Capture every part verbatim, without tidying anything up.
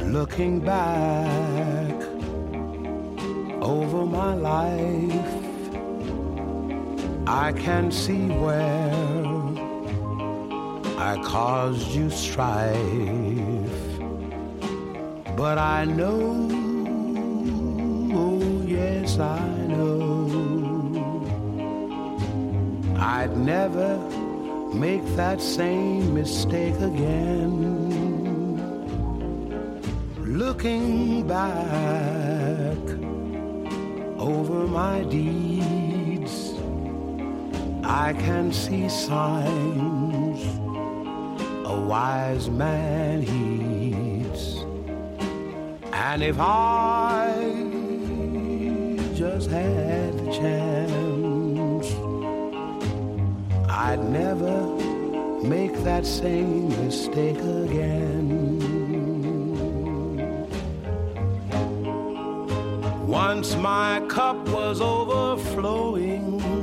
Looking back over my life, I can see where I caused you strife. But I know, oh yes I know, I'd never make that same mistake again. Looking back over my deeds, I can see signs a wise man heeds. And if I just had the chance, I'd never make that same mistake again. Once my cup was overflowing,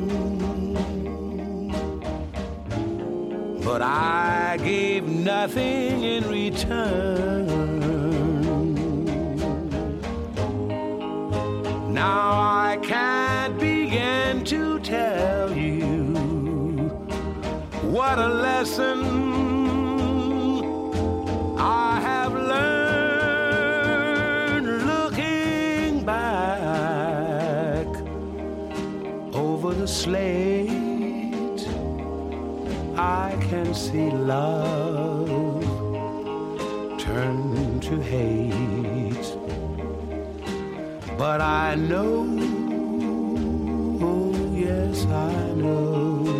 but I gave nothing in return. Now I can't begin to tell you what a lesson I have learned. Looking back over the slate, I can see love turn to hate. But I know, oh yes I know,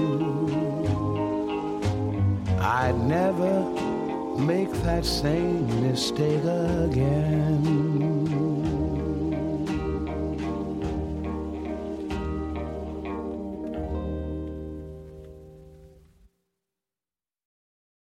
I'd never make that same mistake again.